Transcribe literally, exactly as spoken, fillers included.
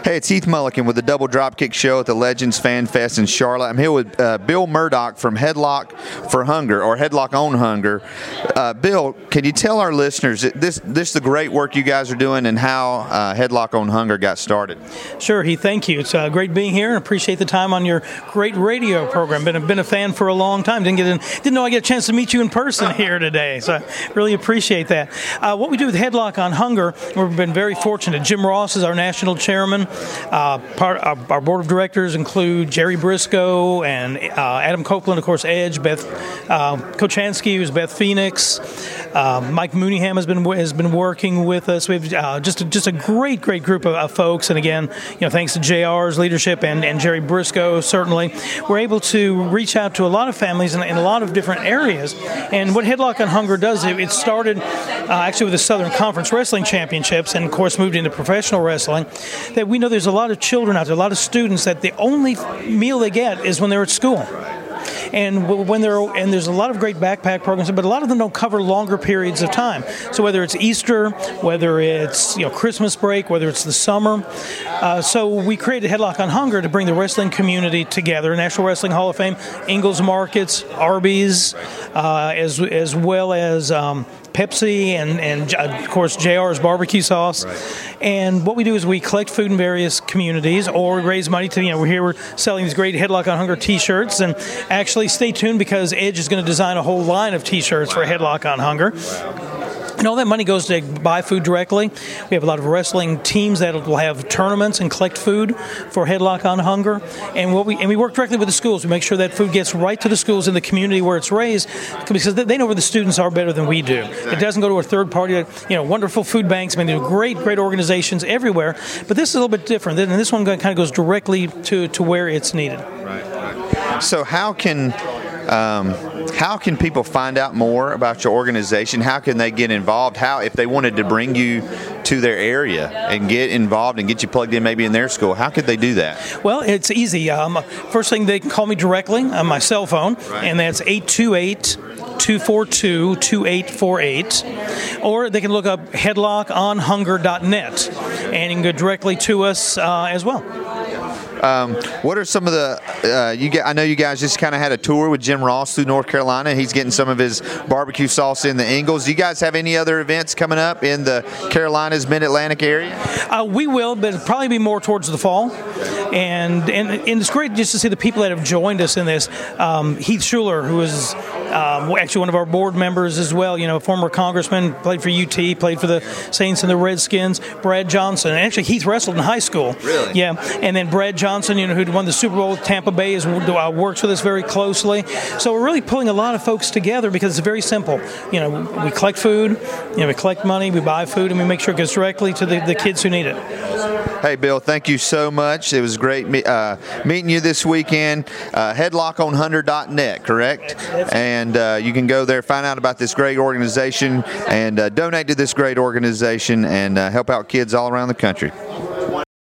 Hey, it's Heath Mulliken with the Double Dropkick Show at the Legends Fan Fest in Charlotte. I'm here with uh, Bill Murdock from Headlock for Hunger, or Headlock on Hunger. Uh, Bill, can you tell our listeners this this the great work you guys are doing and how uh, Headlock on Hunger got started? Sure, Heath. Thank you. It's uh, great being here, and appreciate the time on your great radio program. Been a, been a fan for a long time. Didn't get in, didn't know I get a chance to meet you in person here today, so I really appreciate that. Uh, what we do with Headlock on Hunger, we've been very fortunate. Jim Ross is our national chairman. Uh, part, our, our board of directors include Jerry Briscoe and uh, Adam Copeland, of course, Edge, Beth uh, Kochansky, who's Beth Phoenix. Uh, Mike Mooneyham has been has been working with us. We have uh, just a, just a great great group of, of folks, and again, you know, thanks to J R's leadership and, and Jerry Briscoe, certainly, we're able to reach out to a lot of families in, in a lot of different areas. And what Headlock on Hunger does, it, it started uh, actually with the Southern Conference Wrestling Championships, and of course moved into professional wrestling. That we know there's a lot of children out there, a lot of students that the only meal they get is when they're at school. And when they're and there's a lot of great backpack programs, but a lot of them don't cover longer periods of time. So whether it's Easter, whether it's you know Christmas break, whether it's the summer, uh, so we created Headlock on Hunger to bring the wrestling community together. National Wrestling Hall of Fame, Ingles Markets, Arby's, uh, as as well as Um, Pepsi and, and of course J R's barbecue sauce. Right. And what we do is we collect food in various communities or raise money to, you know, we're here, we're selling these great Headlock on Hunger t-shirts, and actually stay tuned because Edge is going to design a whole line of t-shirts wow. for Headlock on Hunger. Wow. And all that money goes to buy food directly. We have a lot of wrestling teams that will have tournaments and collect food for Headlock on Hunger. And what we and we work directly with the schools. We make sure that food gets right to the schools in the community where it's raised, because they know where the students are better than we do. It doesn't go to a third party. You know, wonderful food banks. I mean, there are great, great organizations everywhere. But this is a little bit different. And this one kind of goes directly to, to where it's needed. Right, right. So how can... Um, how can people find out more about your organization? How can they get involved? How, if they wanted to bring you to their area and get involved and get you plugged in maybe in their school, how could they do that? Well, it's easy. Um, first thing, they can call me directly on my cell phone, right. and that's eight two eight, two four two, two eight four eight. Or they can look up headlock on hunger dot net, and you can go directly to us uh, as well. Um, what are some of the, uh, you get, I know you guys just kind of had a tour with Jim Ross through North Carolina. He's getting some of his barbecue sauce in the Ingles. Do you guys have any other events coming up in the Carolinas, Mid-Atlantic area? Uh, we will, but it'll probably be more towards the fall. And, and and it's great just to see the people that have joined us in this. Um, Heath Schuler, who is um, actually one of our board members as well, you know, a former congressman, played for U T, played for the Saints and the Redskins. Brad Johnson, and actually Heath wrestled in high school. Really? Yeah, and then Brad Johnson, you know, who won the Super Bowl with Tampa Bay, is uh, works with us very closely. So we're really pulling a lot of folks together because it's very simple. You know, we collect food, you know, we collect money, we buy food, and we make sure it goes directly to the, the kids who need it. Hey, Bill, thank you so much. It was great uh, meeting you this weekend. Uh, headlock on hunger dot net, correct? And uh, you can go there, find out about this great organization, and uh, donate to this great organization and uh, help out kids all around the country.